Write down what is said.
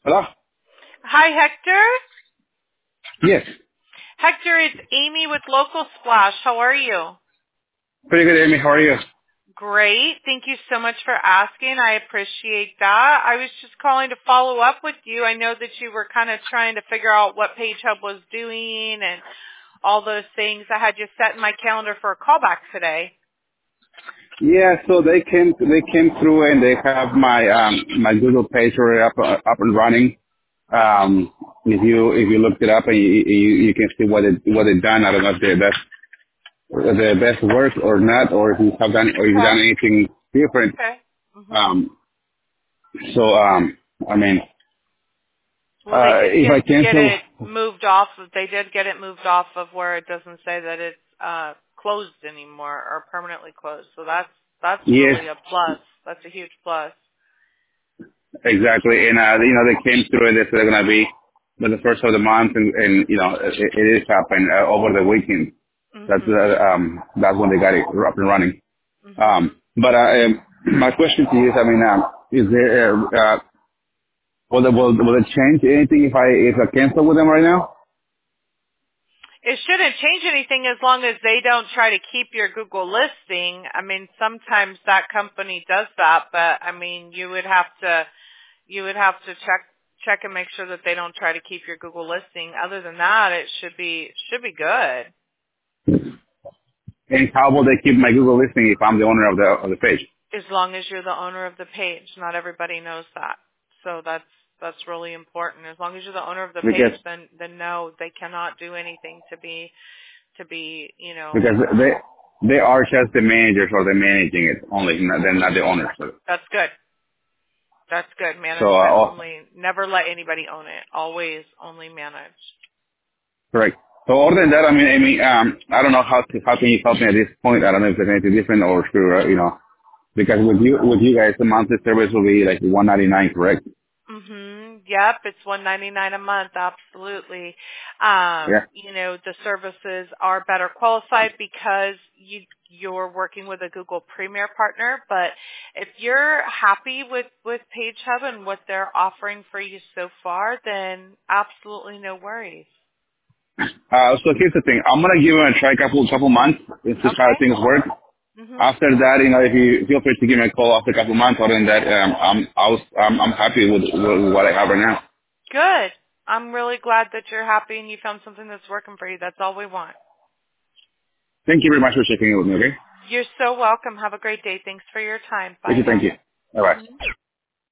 Hello? Hi, Hector. Yes. Hector, it's Amy with Local Splash. How are you? Pretty good, Amy. How are you? Great. Thank you so much for asking. I appreciate that. I was just calling to follow up with you. I know that you were kind of trying to figure out what Page Hub was doing and all those things. I had you set in my calendar for a callback today. Yeah, so they came through and they have my Google page already up and running. If you looked it up and you can see what they've done. I don't know if the best work or not, or if you have done or you've done Okay. anything different. Okay. Mhm. Um, so I mean, Well, they did if I get cancel, it moved off. They did get it moved off of where it doesn't say that it's closed anymore or permanently closed. So that's yes, really a plus. That's a huge plus. exactly. And they came through and they said they're gonna be by the first of the month, and it is happening over the weekend. Mhm. That's when they got it up and running. Mhm. But my question to you is, I mean, is there will it change anything if I cancel with them right now? It shouldn't change anything as long as they don't try to keep your Google listing. I mean, sometimes that company does that, but I mean, you would have to check and make sure that they don't try to keep your Google listing. Other than that, it should be good. And how will they keep my Google listing if I'm the owner of the page? As long as you're the owner of the page. Not everybody knows that. So that's really important. As long as you're the owner of the page, Because then no, they cannot do anything to be because they are just the managers or they're managing it only, they're not the owners. that's good. That's good. So Management only. Never let anybody own it. Always only manage. correct. So other than that, I don't know how can you help me at this point. I don't know if there's anything different or sure, because with you guys, the monthly service will be like 199, correct? Yep, it's $199 a month, absolutely. Yeah. The services are better qualified because you're working with a Google Premier partner, but if you're happy with Page Hub and what they're offering for you so far, then absolutely no worries. So here's the thing. I'm gonna give it a try couple months and see how Okay? things work. Mhm. After that, if you feel free to give me a call after a couple months. Other than that, I'm happy with what I have right now. Good. I'm really glad that you're happy and you found something that's working for you. That's all we want. Thank you very much for checking in with me. Okay. You're so welcome. Have a great day. Thanks for your time. Thank Bye you. Thank now. you. All right.